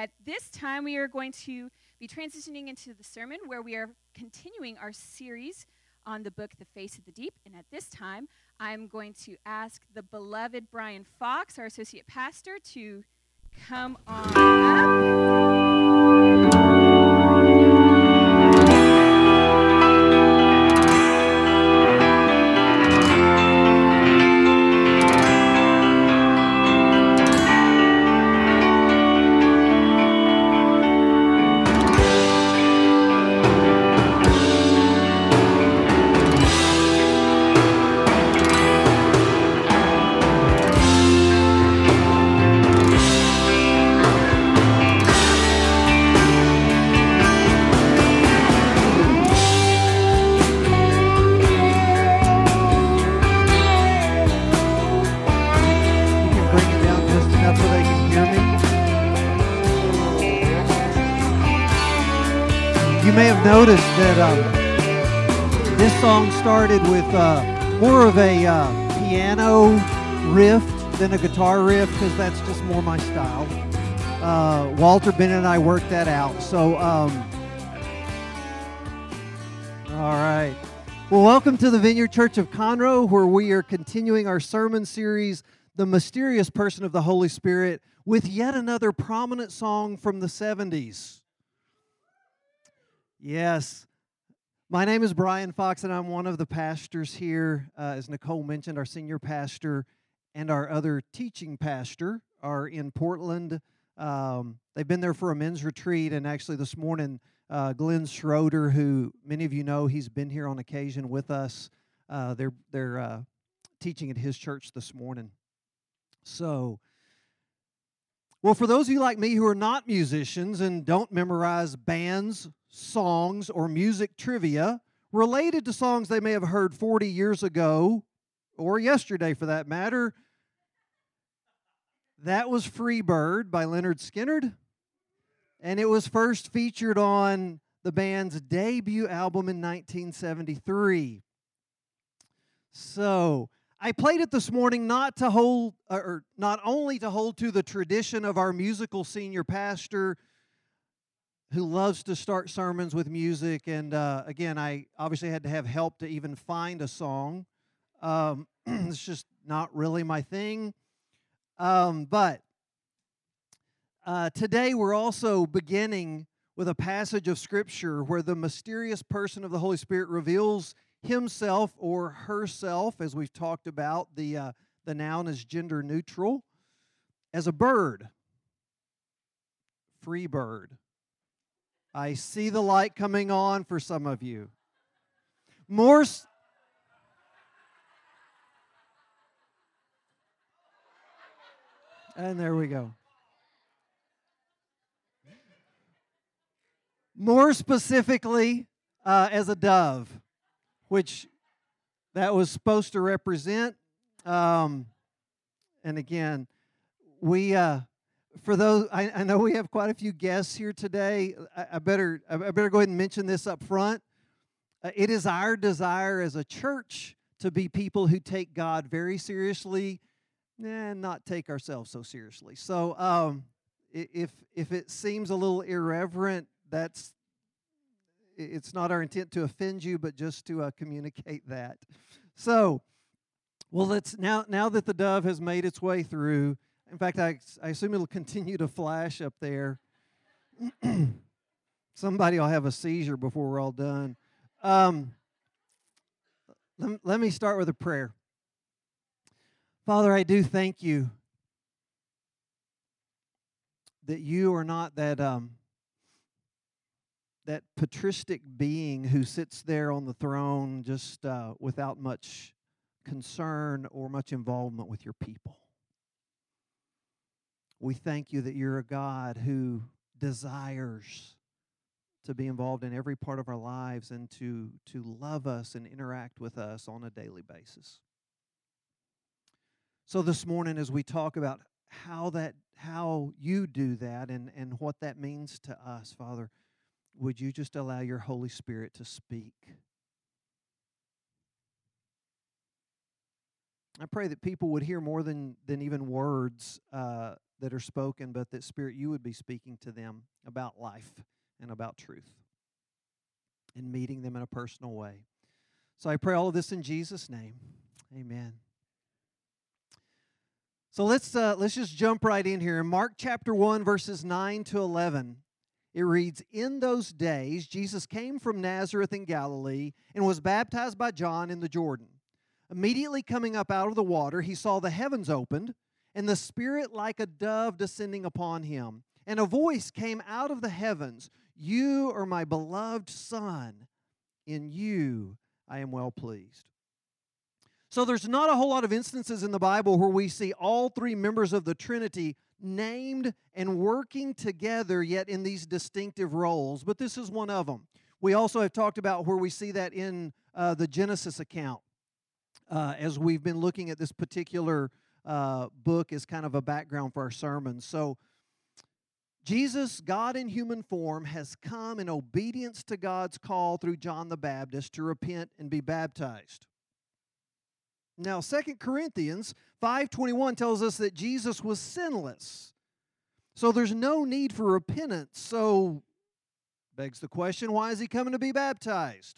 At this time, we are going to be transitioning into the sermon where we are continuing our series on the book, The Face of the Deep. And at this time, I'm going to ask the beloved Brian Fox, our associate pastor, to come on up. Noticed that this song started with more of a piano riff than a guitar riff because that's just more my style. Walter Bennett and I worked that out. So, all right. Well, welcome to the Vineyard Church of Conroe, where we are continuing our sermon series, The Mysterious Person of the Holy Spirit, with yet another prominent song from the 70s. Yes. My name is Brian Fox, and I'm one of the pastors here. As Nicole mentioned, our senior pastor and our other teaching pastor are in Portland. They've been there for a men's retreat, and actually this morning, Glenn Schroeder, who many of you know, he's been here on occasion with us. They're teaching at his church this morning. So, well, for those of you like me who are not musicians and don't memorize bands, songs, or music trivia related to songs they may have heard 40 years ago, or yesterday for that matter, that was Free Bird by Lynyrd Skynyrd, and it was first featured on the band's debut album in 1973. So, I played it this morning not only to hold to the tradition of our musical senior pastor who loves to start sermons with music, and again, I obviously had to have help to even find a song. It's just not really my thing. But today we're also beginning with a passage of Scripture where the mysterious person of the Holy Spirit reveals himself or herself, as we've talked about. The noun is gender neutral, as a bird. Free bird. I see the light coming on for some of you. And there we go. More specifically, as a dove, which that was supposed to represent. And again, we... For those, I know we have quite a few guests here today. I better go ahead and mention this up front. It is our desire as a church to be people who take God very seriously and not take ourselves so seriously. So if it seems a little irreverent, it's not our intent to offend you, but just to communicate that. So, well, let's now that the dove has made its way through. In fact, I assume it'll continue to flash up there. Somebody will have a seizure before we're all done. Let me start with a prayer. Father, I do thank you that you are not that patristic being who sits there on the throne just without much concern or much involvement with your people. We thank you that you're a God who desires to be involved in every part of our lives and to love us and interact with us on a daily basis. So this morning, as we talk about how you do that and what that means to us, Father, would you just allow your Holy Spirit to speak? I pray that people would hear more than even words that are spoken, but that, Spirit, you would be speaking to them about life and about truth and meeting them in a personal way. So I pray all of this in Jesus' name. Amen. So let's just jump right in here. In Mark chapter 1, verses 9 to 11, it reads, "In those days Jesus came from Nazareth in Galilee and was baptized by John in the Jordan. Immediately coming up out of the water, he saw the heavens opened, and the Spirit like a dove descending upon him. And a voice came out of the heavens, 'You are my beloved Son. In you I am well pleased.'" So there's not a whole lot of instances in the Bible where we see all three members of the Trinity named and working together, yet in these distinctive roles. But this is one of them. We also have talked about where we see that in the Genesis account, as we've been looking at this particular book as kind of a background for our sermon. So Jesus, God in human form, has come in obedience to God's call through John the Baptist to repent and be baptized. Now, 2 Corinthians 5:21 tells us that Jesus was sinless. So there's no need for repentance. So begs the question, why is he coming to be baptized?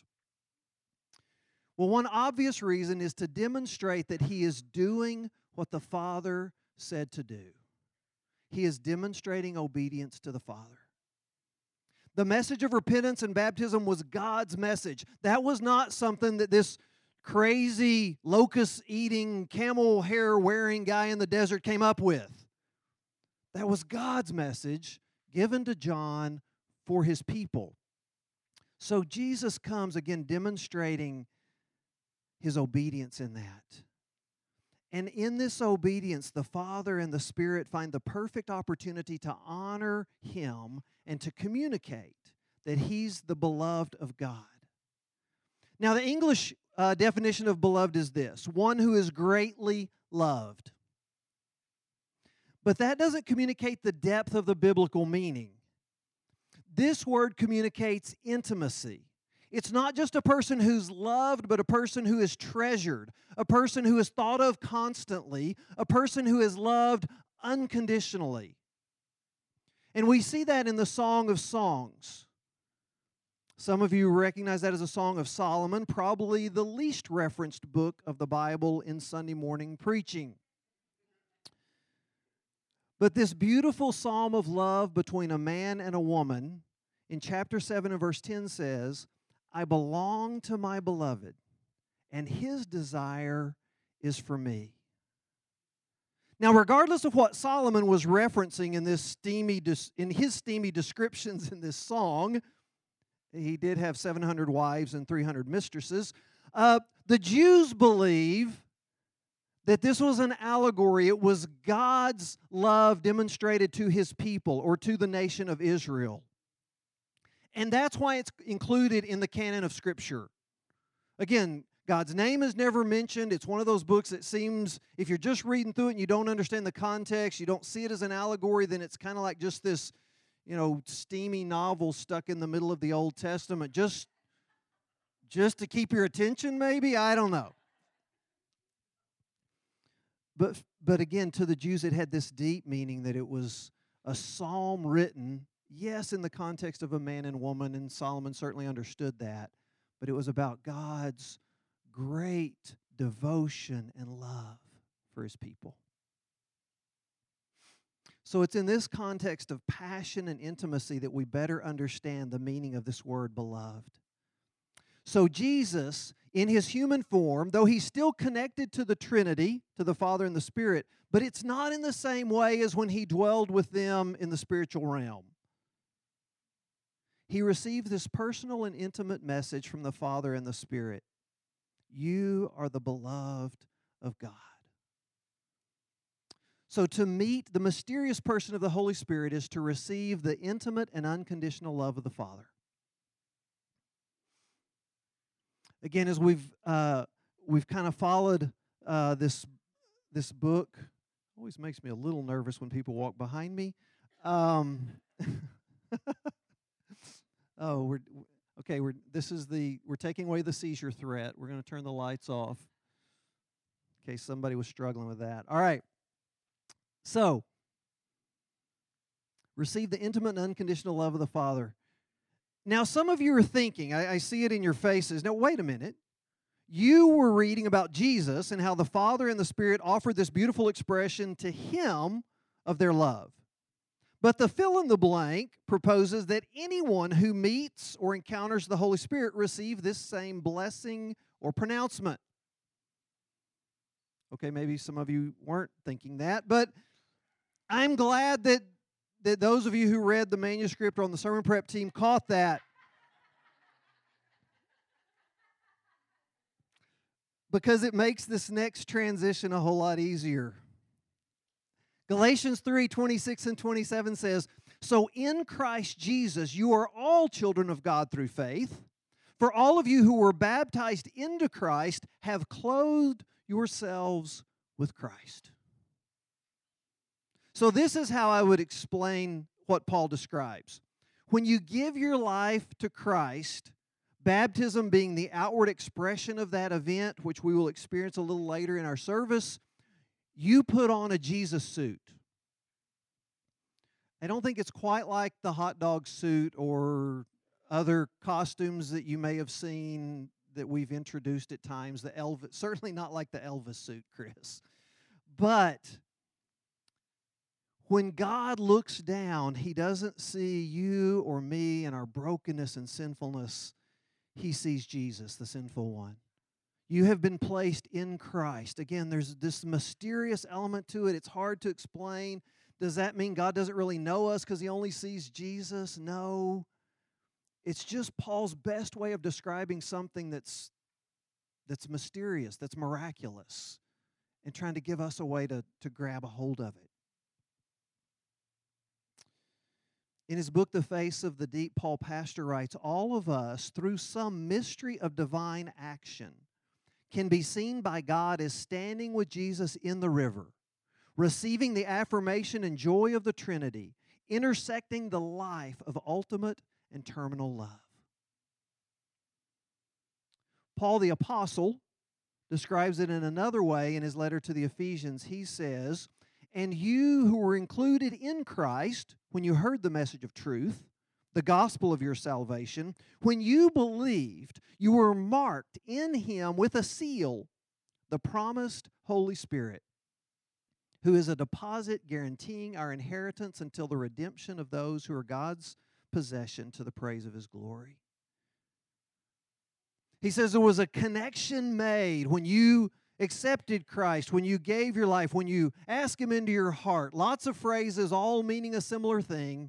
Well, one obvious reason is to demonstrate that he is doing what the Father said to do. He is demonstrating obedience to the Father. The message of repentance and baptism was God's message. That was not something that this crazy locust-eating, camel hair-wearing guy in the desert came up with. That was God's message given to John for his people. So Jesus comes again demonstrating his obedience in that. And in this obedience, the Father and the Spirit find the perfect opportunity to honor him and to communicate that he's the beloved of God. Now, the English definition of beloved is this: one who is greatly loved. But that doesn't communicate the depth of the biblical meaning. This word communicates intimacy. It's not just a person who's loved, but a person who is treasured, a person who is thought of constantly, a person who is loved unconditionally. And we see that in the Song of Songs. Some of you recognize that as a Song of Solomon, probably the least referenced book of the Bible in Sunday morning preaching. But this beautiful psalm of love between a man and a woman in chapter 7 and verse 10 says, "I belong to my beloved, and his desire is for me." Now, regardless of what Solomon was referencing in his steamy descriptions in this song, he did have 700 wives and 300 mistresses. The Jews believe that this was an allegory. It was God's love demonstrated to his people or to the nation of Israel. And that's why it's included in the canon of Scripture. Again, God's name is never mentioned. It's one of those books that seems, if you're just reading through it and you don't understand the context, you don't see it as an allegory, then it's kind of like just this, steamy novel stuck in the middle of the Old Testament, just to keep your attention, maybe? I don't know. But again, to the Jews, it had this deep meaning that it was a psalm written, yes, in the context of a man and woman, and Solomon certainly understood that, but it was about God's great devotion and love for his people. So it's in this context of passion and intimacy that we better understand the meaning of this word beloved. So Jesus, in his human form, though he's still connected to the Trinity, to the Father and the Spirit, but it's not in the same way as when he dwelled with them in the spiritual realm. He received this personal and intimate message from the Father and the Spirit. You are the beloved of God. So to meet the mysterious person of the Holy Spirit is to receive the intimate and unconditional love of the Father. Again, as we've kind of followed this book, always makes me a little nervous when people walk behind me. We're taking away the seizure threat. We're going to turn the lights off in case somebody was struggling with that. All right. So, Receive the intimate and unconditional love of the Father. Now, some of you are thinking, I see it in your faces. Now, wait a minute. You were reading about Jesus and how the Father and the Spirit offered this beautiful expression to Him of their love. But the fill in the blank proposes that anyone who meets or encounters the Holy Spirit receive this same blessing or pronouncement. Okay, maybe some of you weren't thinking that, but I'm glad that those of you who read the manuscript or on the sermon prep team caught that. Because it makes this next transition a whole lot easier. Galatians 3:26 and 27 says, "So in Christ Jesus you are all children of God through faith. For all of you who were baptized into Christ have clothed yourselves with Christ." So this is how I would explain what Paul describes. When you give your life to Christ, baptism being the outward expression of that event, which we will experience a little later in our service, you put on a Jesus suit. I don't think it's quite like the hot dog suit or other costumes that you may have seen that we've introduced at times. The Elvis, certainly not like the Elvis suit, Chris. But when God looks down, He doesn't see you or me and our brokenness and sinfulness. He sees Jesus, the sinful one. You have been placed in Christ. Again, there's this mysterious element to it. It's hard to explain. Does that mean God doesn't really know us because He only sees Jesus? No. It's just Paul's best way of describing something that's mysterious, that's miraculous, and trying to give us a way to grab a hold of it. In his book, The Face of the Deep, Paul Pastor writes, "All of us, through some mystery of divine action, can be seen by God as standing with Jesus in the river, receiving the affirmation and joy of the Trinity, intersecting the life of ultimate and terminal love." Paul the Apostle describes it in another way in his letter to the Ephesians. He says, "And you who were included in Christ when you heard the message of truth, the gospel of your salvation, when you believed, you were marked in Him with a seal, the promised Holy Spirit, who is a deposit guaranteeing our inheritance until the redemption of those who are God's possession to the praise of His glory." He says there was a connection made when you accepted Christ, when you gave your life, when you asked Him into your heart. Lots of phrases, all meaning a similar thing.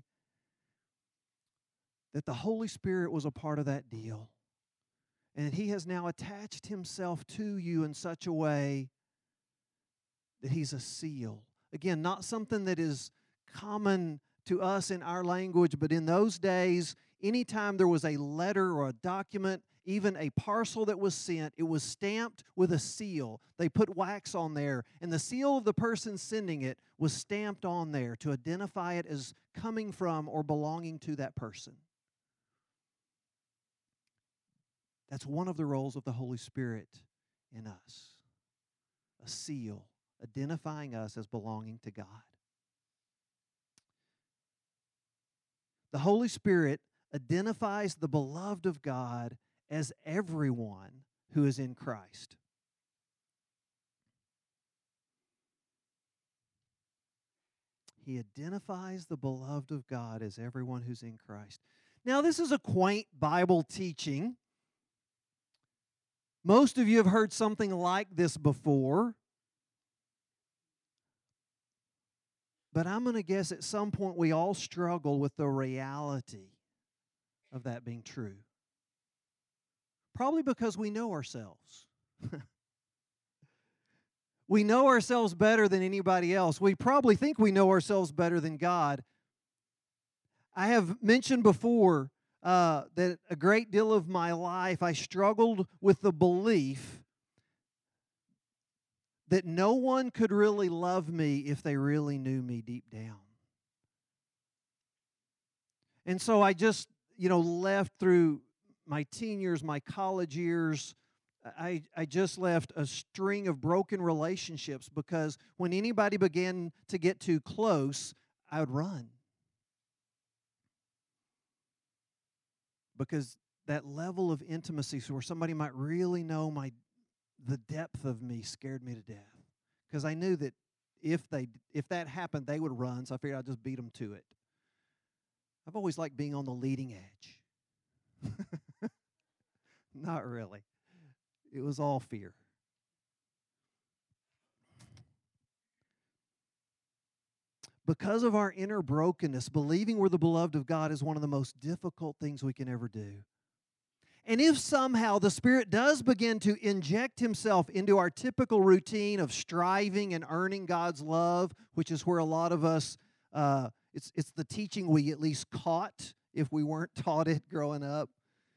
That the Holy Spirit was a part of that deal. And He has now attached Himself to you in such a way that He's a seal. Again, not something that is common to us in our language, but in those days, anytime there was a letter or a document, even a parcel that was sent, it was stamped with a seal. They put wax on there, and the seal of the person sending it was stamped on there to identify it as coming from or belonging to that person. That's one of the roles of the Holy Spirit in us. A seal, identifying us as belonging to God. The Holy Spirit identifies the beloved of God as everyone who is in Christ. He identifies the beloved of God as everyone who's in Christ. Now, this is a quaint Bible teaching. Most of you have heard something like this before. But I'm going to guess at some point we all struggle with the reality of that being true. Probably because we know ourselves. We know ourselves better than anybody else. We probably think we know ourselves better than God. I have mentioned before that a great deal of my life I struggled with the belief that no one could really love me if they really knew me deep down. And so I just, left through my teen years, my college years. I just left a string of broken relationships because when anybody began to get too close, I would run. because that level of intimacy, so where somebody might really know the depth of me, scared me to death. Because I knew that if that happened, they would run, so I figured I'd just beat them to it. I've always liked being on the leading edge. Not really. It was all fear. Because of our inner brokenness, believing we're the beloved of God is one of the most difficult things we can ever do. And if somehow the Spirit does begin to inject Himself into our typical routine of striving and earning God's love, which is where a lot of us, it's the teaching we at least caught if we weren't taught it growing up.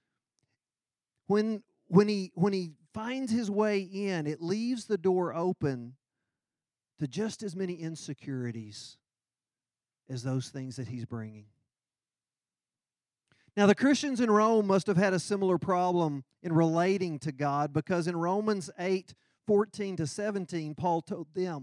When He finds His way in, it leaves the door open to just as many insecurities as those things that He's bringing. Now, the Christians in Rome must have had a similar problem in relating to God, because in Romans 8:14-17, Paul told them,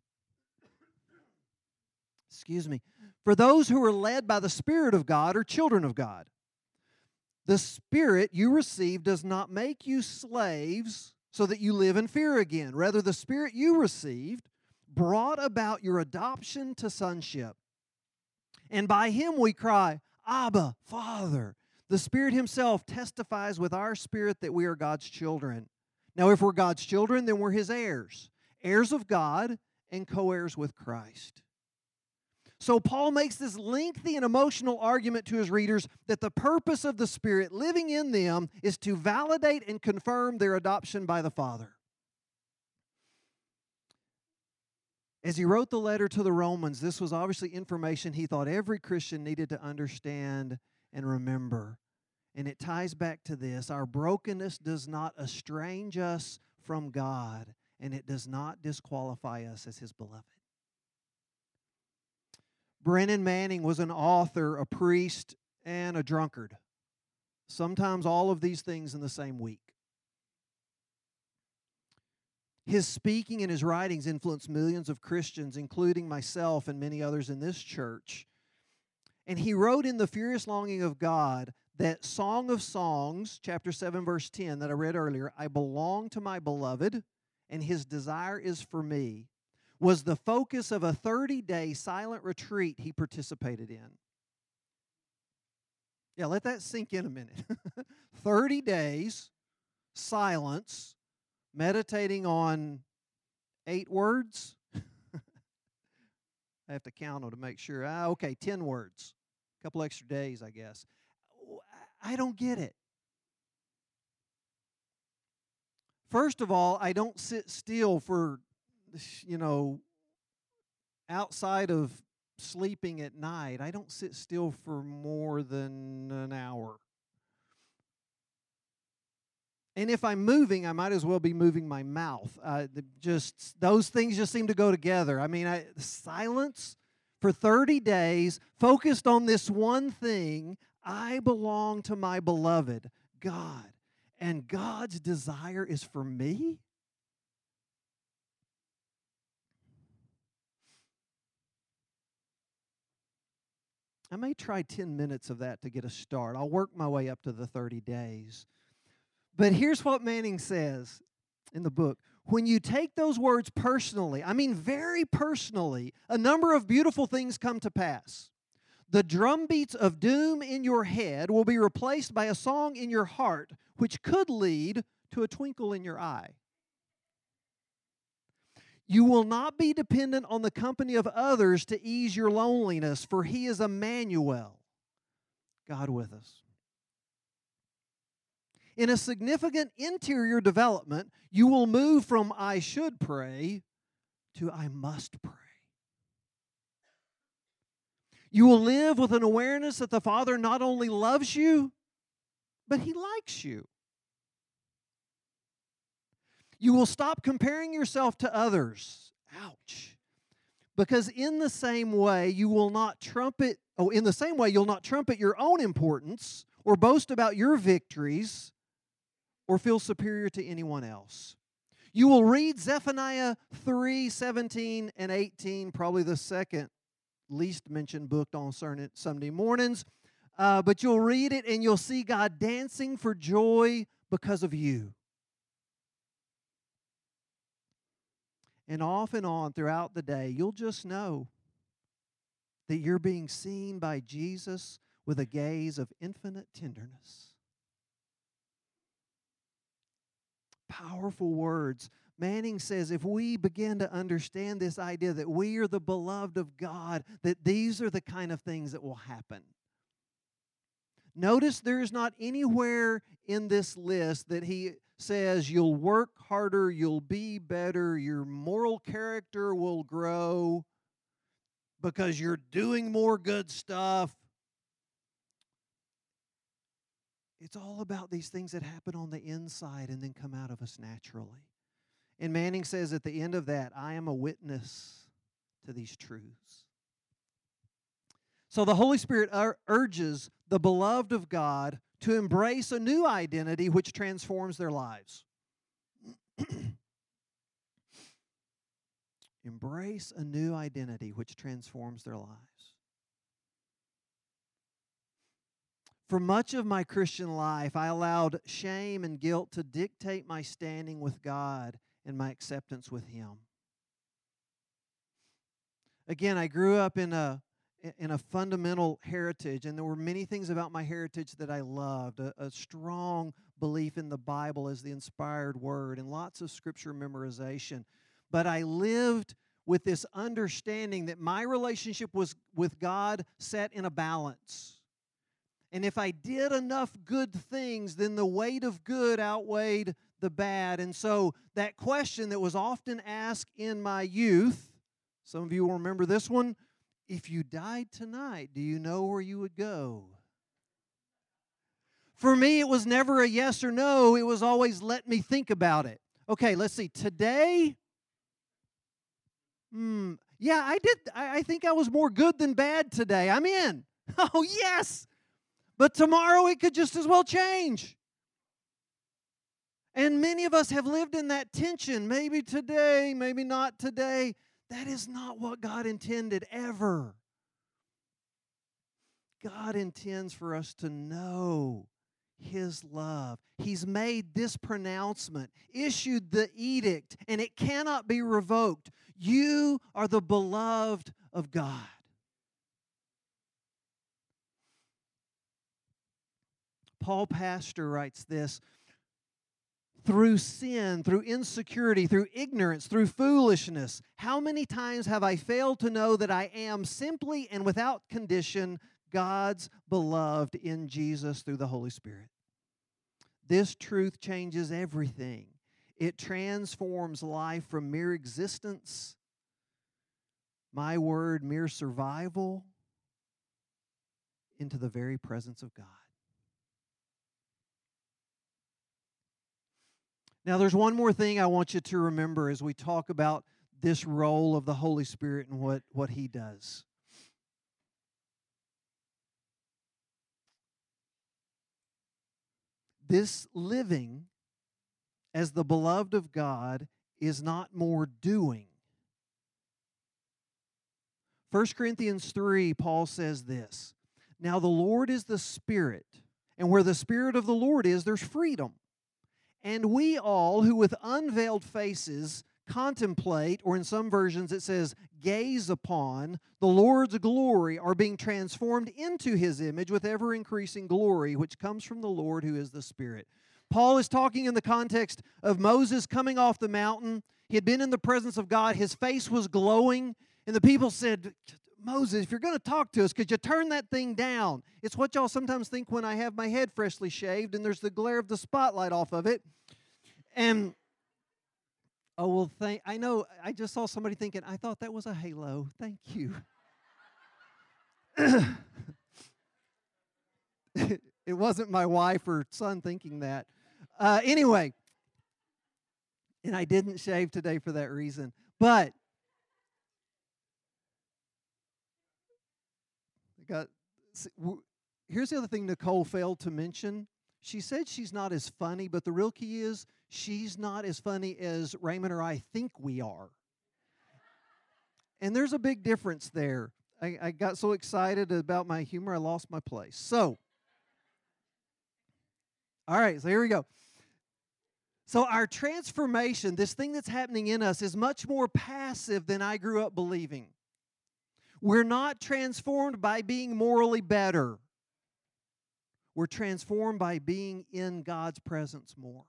for those who are led by the Spirit of God are children of God. The Spirit you receive does not make you slaves so that you live in fear again. Rather, the Spirit you received brought about your adoption to sonship. And by Him we cry, Abba, Father. The Spirit Himself testifies with our spirit that we are God's children. Now, if we're God's children, then we're His heirs, heirs of God and co-heirs with Christ. So Paul makes this lengthy and emotional argument to his readers that the purpose of the Spirit living in them is to validate and confirm their adoption by the Father. As he wrote the letter to the Romans, this was obviously information he thought every Christian needed to understand and remember. And it ties back to this: our brokenness does not estrange us from God, and it does not disqualify us as His beloved. Brennan Manning was an author, a priest, and a drunkard. Sometimes all of these things in the same week. His speaking and his writings influenced millions of Christians, including myself and many others in this church. And he wrote in The Furious Longing of God that Song of Songs, chapter 7, verse 10, that I read earlier, I belong to my beloved, and His desire is for me, was the focus of a 30-day silent retreat he participated in. Yeah, let that sink in a minute. 30 days, silence, meditating on 8 words. I have to count them to make sure. 10 words. A couple extra days, I guess. I don't get it. First of all, I don't sit still for, outside of sleeping at night. I don't sit still for more than an hour. And if I'm moving, I might as well be moving my mouth. Those things just seem to go together. I mean, silence for 30 days, focused on this one thing. I belong to my beloved, God. And God's desire is for me? I may try 10 minutes of that to get a start. I'll work my way up to the 30 days. But here's what Manning says in the book. When you take those words personally, I mean very personally, a number of beautiful things come to pass. The drum beats of doom in your head will be replaced by a song in your heart, which could lead to a twinkle in your eye. You will not be dependent on the company of others to ease your loneliness, for He is Emmanuel, God with us. In a significant interior development, you will move from I should pray to I must pray. You will live with an awareness that the Father not only loves you, but He likes you. You will stop comparing yourself to others. Ouch. Because in the same way, you'll not trumpet your own importance or boast about your victories or feel superior to anyone else. You will read Zephaniah 3:17 and 18, probably the second least mentioned book on Sunday mornings. but you'll read it and you'll see God dancing for joy because of you. And off and on throughout the day, you'll just know that you're being seen by Jesus with a gaze of infinite tenderness. Powerful words. Manning says if we begin to understand this idea that we are the beloved of God, that these are the kind of things that will happen. Notice there is not anywhere in this list that he says you'll work harder, you'll be better, your moral character will grow because you're doing more good stuff. It's all about these things that happen on the inside and then come out of us naturally. And Manning says at the end of that, I am a witness to these truths. So the Holy Spirit urges the beloved of God to embrace a new identity which transforms their lives. Embrace a new identity which transforms their lives. For much of my Christian life, I allowed shame and guilt to dictate my standing with God and my acceptance with Him. Again, I grew up in a fundamental heritage, and there were many things about my heritage that I loved. A strong belief in the Bible as the inspired word and lots of scripture memorization. But I lived with this understanding that my relationship was with God set in a balance. And if I did enough good things, then the weight of good outweighed the bad. And so that question that was often asked in my youth, some of you will remember this one, if you died tonight, do you know where you would go? For me, it was never a yes or no. It was always let me think about it. Okay, let's see. Today, yeah, I did. I think I was more good than bad today. I'm in. Oh, yes. But tomorrow it could just as well change. And many of us have lived in that tension. Maybe today, maybe not today. That is not what God intended ever. God intends for us to know His love. He's made this pronouncement, issued the edict, and it cannot be revoked. You are the beloved of God. Paul Pastor writes this, through sin, through insecurity, through ignorance, through foolishness, how many times have I failed to know that I am simply and without condition God's beloved in Jesus through the Holy Spirit? This truth changes everything. It transforms life from mere existence, my word, mere survival, into the very presence of God. Now, there's one more thing I want you to remember as we talk about this role of the Holy Spirit and what He does. This living as the beloved of God is not more doing. 1 Corinthians 3, Paul says this, now the Lord is the Spirit, and where the Spirit of the Lord is, there's freedom. And we all who with unveiled faces contemplate, or in some versions it says, gaze upon the Lord's glory, are being transformed into His image with ever-increasing glory, which comes from the Lord who is the Spirit. Paul is talking in the context of Moses coming off the mountain. He had been in the presence of God. His face was glowing, and the people said, Moses, if you're going to talk to us, could you turn that thing down? It's what y'all sometimes think when I have my head freshly shaved and there's the glare of the spotlight off of it. And, oh, well, I know, I just saw somebody thinking, I thought that was a halo. Thank you. It wasn't my wife or son thinking that. Anyway, and I didn't shave today for that reason. But here's the other thing Nicole failed to mention. She said she's not as funny, but the real key is she's not as funny as Raymond or I think we are. And there's a big difference there. I got so excited about my humor, I lost my place. So, all right, so here we go. So our transformation, this thing that's happening in us, is much more passive than I grew up believing. We're not transformed by being morally better. We're transformed by being in God's presence more.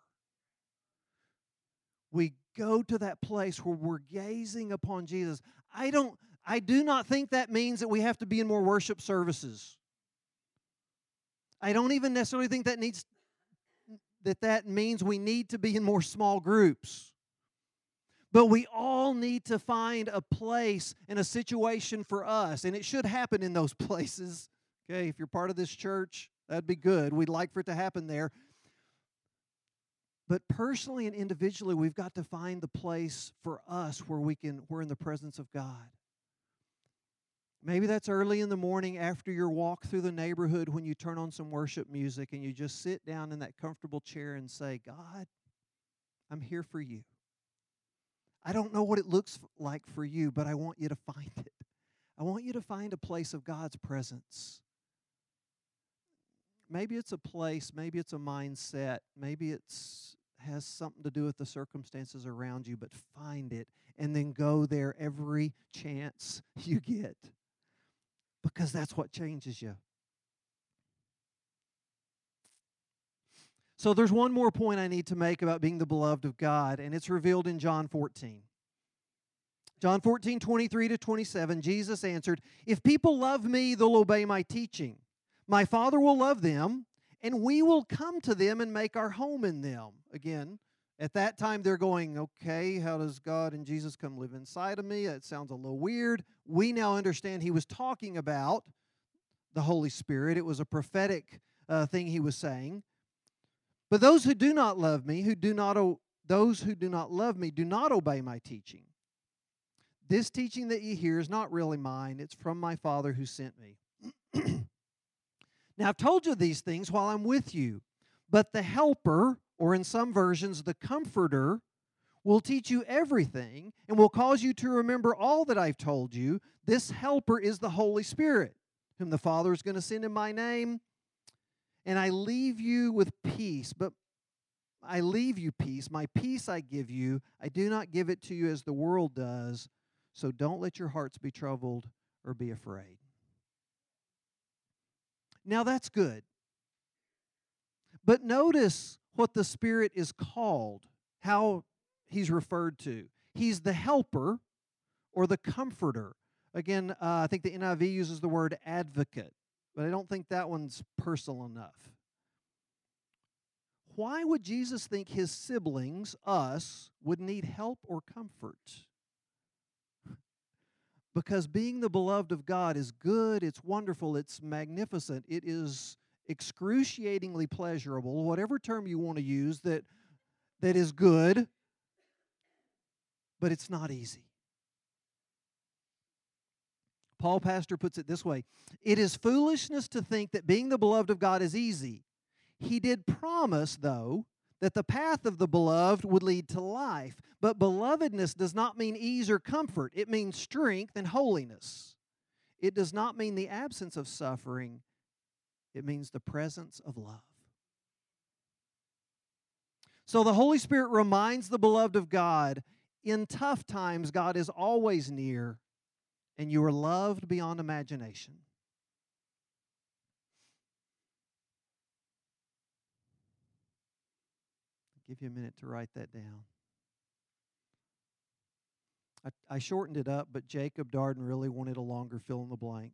We go to that place where we're gazing upon Jesus. I do not think that means that we have to be in more worship services. I don't even necessarily think that means we need to be in more small groups. But we all need to find a place and a situation for us, and it should happen in those places. Okay, if you're part of this church, that'd be good. We'd like for it to happen there. But personally and individually, we've got to find the place for us where we're in the presence of God. Maybe that's early in the morning after your walk through the neighborhood when you turn on some worship music and you just sit down in that comfortable chair and say, God, I'm here for you. I don't know what it looks like for you, but I want you to find it. I want you to find a place of God's presence. Maybe it's a place, maybe it's a mindset, maybe has something to do with the circumstances around you, but find it and then go there every chance you get, because that's what changes you. So there's one more point I need to make about being the beloved of God, and it's revealed in John 14. John 14, 23 to 27, Jesus answered, "If people love me, they'll obey my teaching. My Father will love them, and we will come to them and make our home in them." Again, at that time they're going, okay, how does God and Jesus come live inside of me? That sounds a little weird. We now understand he was talking about the Holy Spirit. It was a prophetic thing he was saying. But those who do not love me, those who do not love me, do not obey my teaching. This teaching that you hear is not really mine. It's from my Father who sent me. Now, I've told you these things while I'm with you, but the Helper, or in some versions, the Comforter, will teach you everything and will cause you to remember all that I've told you. This Helper is the Holy Spirit, whom the Father is going to send in my name. And I leave you with peace, but I leave you peace. My peace I give you. I do not give it to you as the world does. So don't let your hearts be troubled or be afraid. Now that's good. But notice what the Spirit is called, how he's referred to. He's the helper or the comforter. Again, I think the NIV uses the word advocate, but I don't think that one's personal enough. Why would Jesus think his siblings, us, would need help or comfort? Because being the beloved of God is good, it's wonderful, it's magnificent, it is excruciatingly pleasurable, whatever term you want to use that is good, but it's not easy. Paul Pastor puts it this way: it is foolishness to think that being the beloved of God is easy. He did promise, though, that the path of the beloved would lead to life. But belovedness does not mean ease or comfort. It means strength and holiness. It does not mean the absence of suffering. It means the presence of love. So the Holy Spirit reminds the beloved of God, in tough times, God is always near, and you are loved beyond imagination. I'll give you a minute to write that down. I shortened it up, but Jacob Darden really wanted a longer fill in the blank.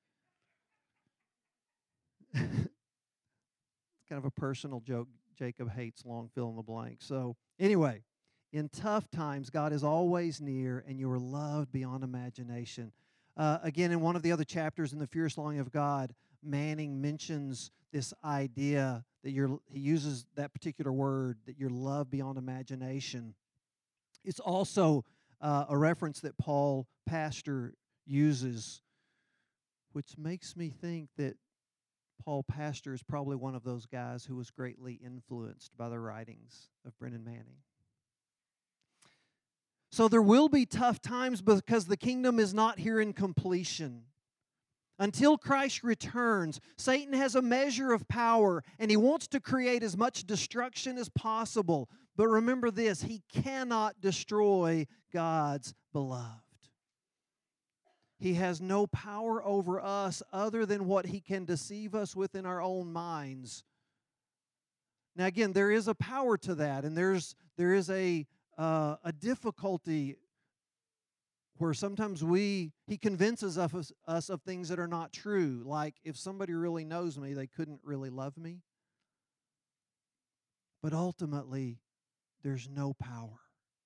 It's kind of a personal joke. Jacob hates long fill in the blank. So anyway, in tough times, God is always near, and you are loved beyond imagination. Again, in one of the other chapters in The Fierce Longing of God, Manning mentions this idea that he uses that particular word, that you're loved beyond imagination. It's also a reference that Paul Pastor uses, which makes me think that Paul Pastor is probably one of those guys who was greatly influenced by the writings of Brennan Manning. So there will be tough times because the kingdom is not here in completion. Until Christ returns, Satan has a measure of power, and he wants to create as much destruction as possible. But remember this, he cannot destroy God's beloved. He has no power over us other than what he can deceive us with in our own minds. Now, again, there is a power to that, and there is a difficulty where sometimes he convinces us of things that are not true. Like, if somebody really knows me, they couldn't really love me. But ultimately, there's no power.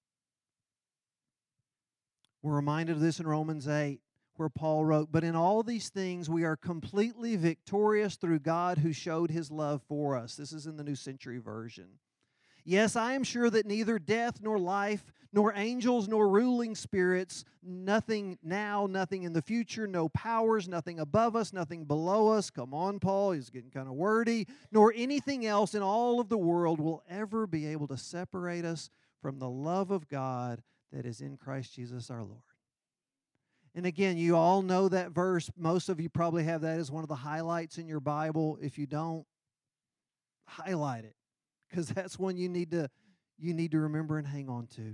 We're reminded of this in Romans 8, where Paul wrote, "But in all these things we are completely victorious through God who showed his love for us." This is in the New Century Version. "Yes, I am sure that neither death nor life, nor angels nor ruling spirits, nothing now, nothing in the future, no powers, nothing above us, nothing below us." Come on, Paul, he's getting kind of wordy. "Nor anything else in all of the world will ever be able to separate us from the love of God that is in Christ Jesus our Lord." And again, you all know that verse. Most of you probably have that as one of the highlights in your Bible. If you don't, highlight it, because that's one you need to remember and hang on to.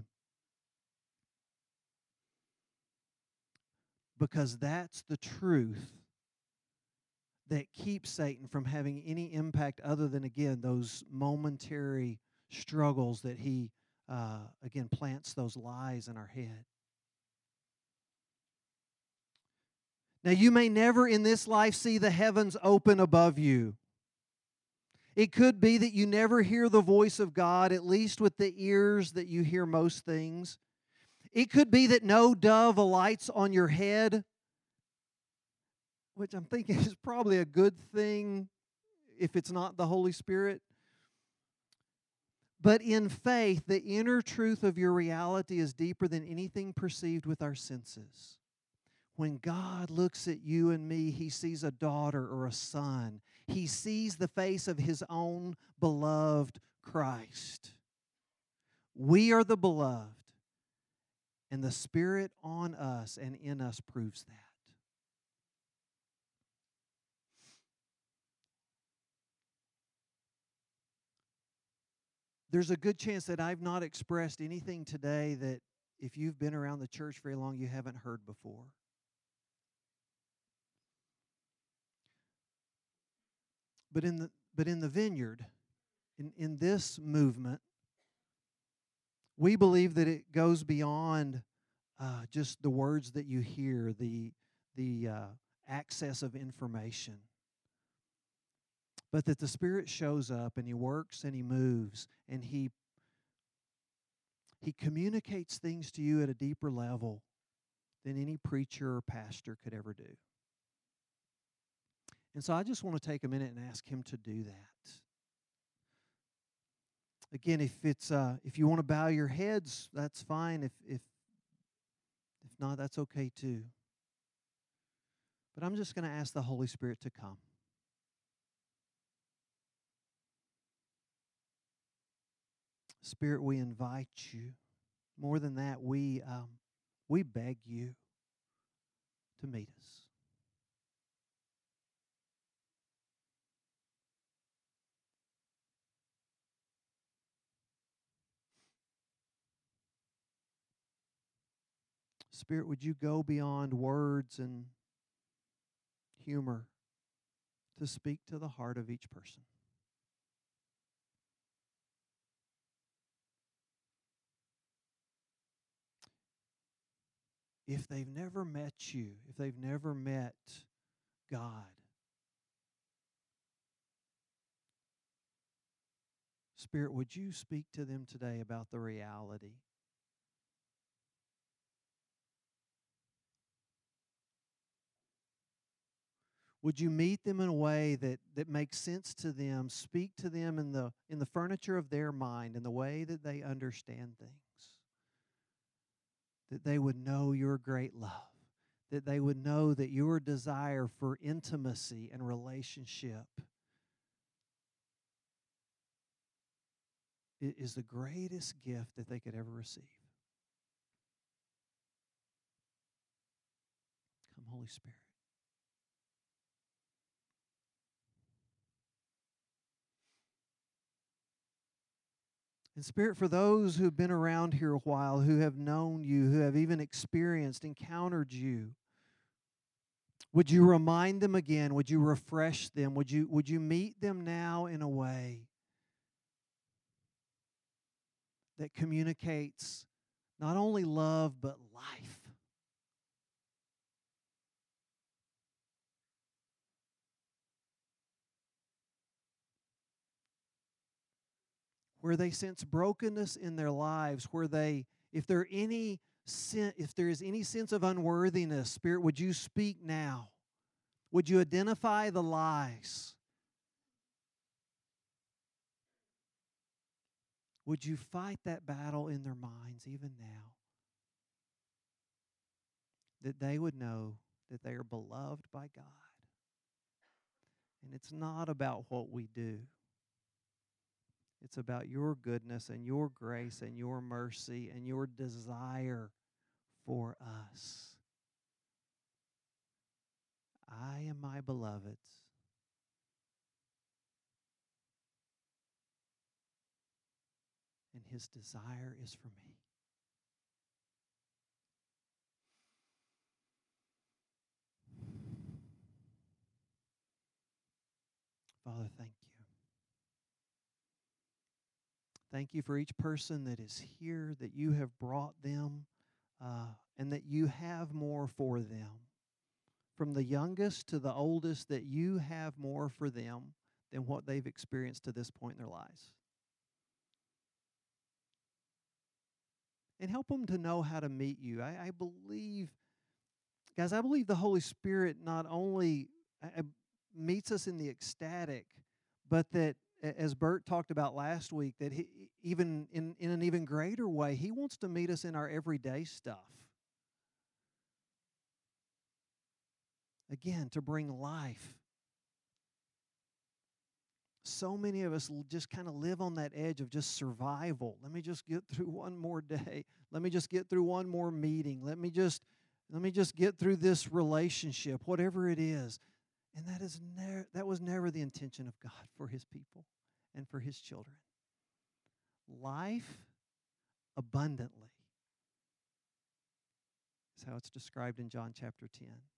Because that's the truth that keeps Satan from having any impact other than, again, those momentary struggles that he, again, plants those lies in our head. Now, you may never in this life see the heavens open above you. It could be that you never hear the voice of God, at least with the ears that you hear most things. It could be that no dove alights on your head, which I'm thinking is probably a good thing if it's not the Holy Spirit. But in faith, the inner truth of your reality is deeper than anything perceived with our senses. When God looks at you and me, he sees a daughter or a son. He sees the face of his own beloved Christ. We are the beloved, and the Spirit on us and in us proves that. There's a good chance that I've not expressed anything today that, if you've been around the church very long, you haven't heard before. But in the vineyard, in this movement, we believe that it goes beyond just the words that you hear, the access of information, but that the Spirit shows up and he works and he moves and he communicates things to you at a deeper level than any preacher or pastor could ever do. And so I just want to take a minute and ask him to do that. Again, if you want to bow your heads, that's fine. If not, that's okay too. But I'm just going to ask the Holy Spirit to come. Spirit, we invite you. More than that, we beg you to meet us. Spirit, would you go beyond words and humor to speak to the heart of each person? If they've never met you, if they've never met God, Spirit, would you speak to them today about the reality? Would you meet them in a way that makes sense to them? Speak to them in the furniture of their mind, in the way that they understand things. That they would know your great love. That they would know that your desire for intimacy and relationship is the greatest gift that they could ever receive. Come, Holy Spirit. And Spirit, for those who've been around here a while, who have known you, who have even experienced, encountered you, would you remind them again? Would you refresh them? Would you meet them now in a way that communicates not only love but life? Where they sense brokenness in their lives, where they, if there is any sense of unworthiness, Spirit, would you speak now? Would you identify the lies? Would you fight that battle in their minds even now? That they would know that they are beloved by God. And it's not about what we do. It's about your goodness and your grace and your mercy and your desire for us. I am my beloved's. And his desire is for me. Father, thank you. Thank you for each person that is here, that you have brought them, and that you have more for them. From the youngest to the oldest, that you have more for them than what they've experienced to this point in their lives. And help them to know how to meet you. I believe, guys, I believe the Holy Spirit not only meets us in the ecstatic, but that, as Bert talked about last week, that he, even in an even greater way, he wants to meet us in our everyday stuff. Again, to bring life. So many of us just kind of live on that edge of just survival. Let me just get through one more day. Let me just get through one more meeting. Let me just get through this relationship, whatever it is. And that was never the intention of God for his people and for his children. Life abundantly is how it's described in John chapter 10.